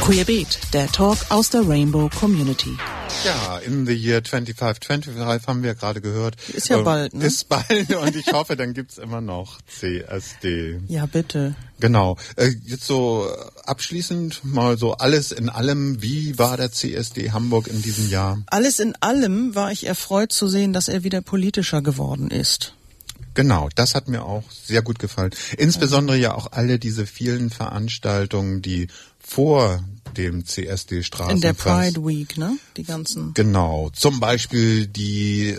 Queerbeat, der Talk aus der Rainbow Community. Ja, in the year 2525 haben wir gerade gehört. Ist ja bald, ne? Ist bald und ich hoffe, dann gibt's immer noch CSD. Ja, bitte. Genau. Jetzt so abschließend mal so alles in allem. Wie war der CSD Hamburg in diesem Jahr? Alles in allem war ich erfreut zu sehen, dass er wieder politischer geworden ist. Genau, das hat mir auch sehr gut gefallen. Insbesondere ja auch alle diese vielen Veranstaltungen, die vor dem CSD Straßenfest. In der Pride Week, ne? Die ganzen. Genau. Zum Beispiel die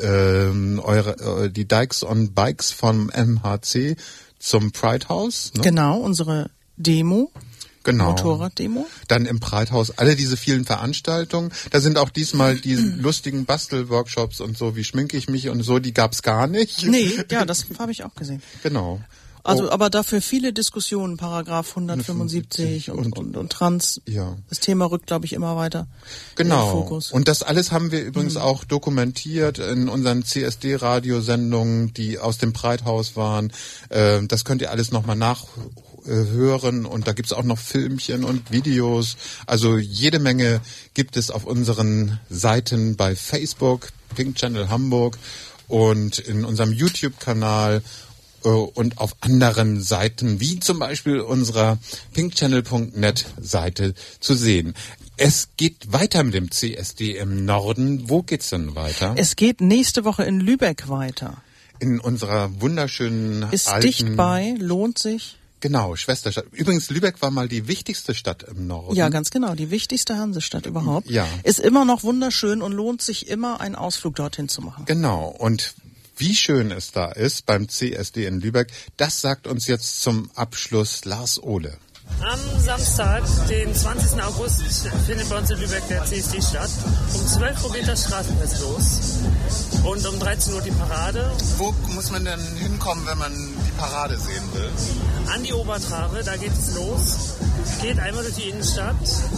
Dykes on Bikes vom MHC zum Pride House. Ne? Genau, unsere Demo. Genau. Motorraddemo. Dann im Pride-Haus alle diese vielen Veranstaltungen. Da sind auch diesmal die lustigen Bastelworkshops und so, wie schminke ich mich und so, die gab's gar nicht. Nee, ja, das habe ich auch gesehen. Genau. Also, aber dafür viele Diskussionen, Paragraph 175 und Trans. Ja. Das Thema rückt, glaube ich, immer weiter genau. in den Fokus. Und das alles haben wir übrigens auch dokumentiert in unseren CSD-Radiosendungen, die aus dem Pride-Haus waren. Das könnt ihr alles nochmal nachhören und da gibt's auch noch Filmchen und Videos. Also jede Menge gibt es auf unseren Seiten bei Facebook, Pink Channel Hamburg und in unserem YouTube-Kanal und auf anderen Seiten, wie zum Beispiel unserer pinkchannel.net Seite zu sehen. Es geht weiter mit dem CSD im Norden. Wo geht's denn weiter? Es geht nächste Woche in Lübeck weiter. In unserer wunderschönen Ist alten... dicht bei, lohnt sich. Genau, Schwesterstadt. Übrigens, Lübeck war mal die wichtigste Stadt im Norden. Ja, ganz genau, die wichtigste Hansestadt überhaupt. Ja. Ist immer noch wunderschön und lohnt sich immer, einen Ausflug dorthin zu machen. Genau, und wie schön es da ist beim CSD in Lübeck, das sagt uns jetzt zum Abschluss Lars Ohle. Am Samstag, den 20. August, findet bei uns in Lübeck der CSD statt. Um 12 Uhr geht das Straßenfest los und um 13 Uhr die Parade. Wo muss man denn hinkommen, wenn man die Parade sehen will? An die Obertrave, da geht es los. Geht einmal durch die Innenstadt.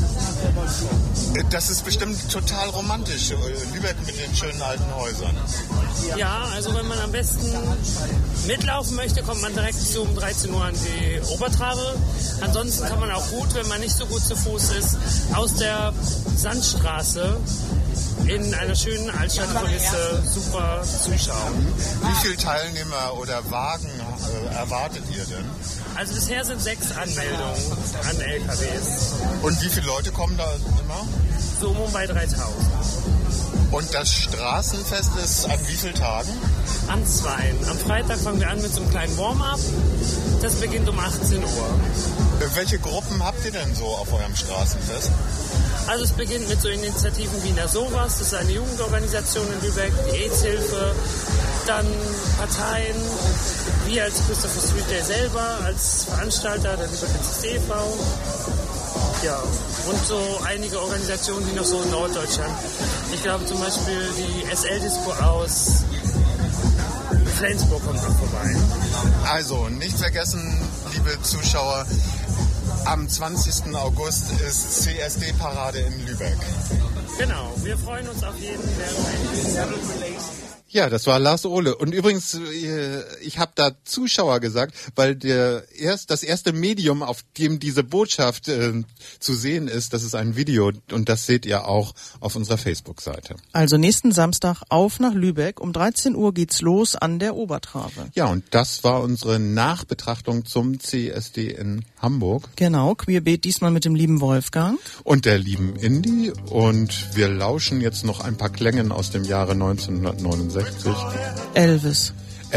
Das ist bestimmt total romantisch, Lübeck mit den schönen alten Häusern. Ja, also wenn man am besten mitlaufen möchte, kommt man direkt so um 13 Uhr an die Obertrave. Ansonsten kann man auch gut, wenn man nicht so gut zu Fuß ist, aus der Sandstraße in einer schönen Altstadtkulisse super zuschauen. Wie viele Teilnehmer oder Wagen erwartet ihr denn? Also bisher sind 6 Anmeldungen an LKWs. Und wie viele Leute kommen da immer? So um bei 3000. Und das Straßenfest ist an wie vielen Tagen? An 2. Am Freitag fangen wir an mit so einem kleinen Warm-up. Das beginnt um 18 Uhr. Welche Gruppen habt ihr denn so auf eurem Straßenfest? Also es beginnt mit so Initiativen wie Na Sowas, das ist eine Jugendorganisation in Lübeck, die AIDS-Hilfe, dann Parteien, wir als Christopher Street Day selber, als Veranstalter, der Lübecker e.V. Ja, und so einige Organisationen, die noch so in Norddeutschland. Ich glaube zum Beispiel die SL-Disco aus Flensburg kommt noch vorbei. Also, nicht vergessen, liebe Zuschauer, am 20. August ist CSD-Parade in Lübeck. Genau, wir freuen uns auf jeden, der Ja, das war Lars Ohle. Und übrigens, ich habe da Zuschauer gesagt, weil das erste Medium, auf dem diese Botschaft zu sehen ist, das ist ein Video und das seht ihr auch auf unserer Facebook-Seite. Also nächsten Samstag auf nach Lübeck. Um 13 Uhr geht's los an der Obertrave. Ja, und das war unsere Nachbetrachtung zum CSD in Hamburg. Genau, Queerbeat diesmal mit dem lieben Wolfgang. Und der lieben Indy. Und wir lauschen jetzt noch ein paar Klängen aus dem Jahre 1969. Elvis.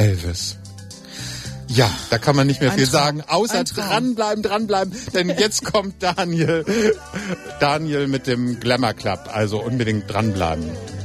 Ja, da kann man nicht mehr viel Traum. sagen, außer dranbleiben, denn jetzt kommt Daniel mit dem Glamour Club, also unbedingt dranbleiben.